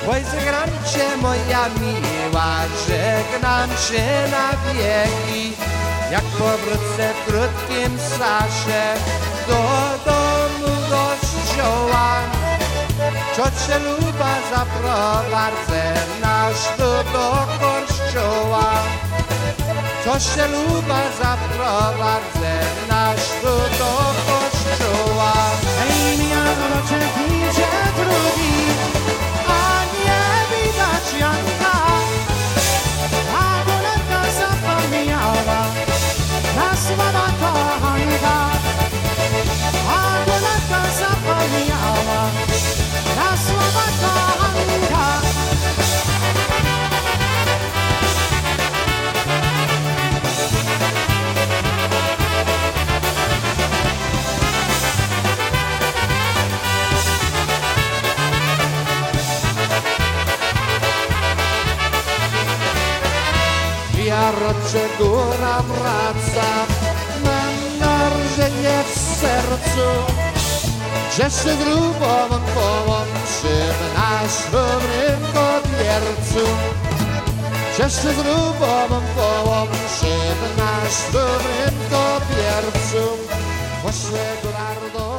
Oj, żegnam cię, moja miła, żegnam cię na wieki. Jak powrócę w krótkim czasie do domu kościoła, ciocia Luba zaprowadzę nas do kościoła. Ciocia Luba zaprowadzę nas do kościoła. Ej, mija roczek idzie drugi, a nie widać Janka. A Boletka zapomniała na słowa kochanka. A Boletka zapomniała na słowa kochanka. Jarocze góra wraca, mam narżenie w sercu, że się drugą połączy w nasz dobrym kobiercu. Że się drugą połączy w nasz dobrym kobiercu. Poszłe do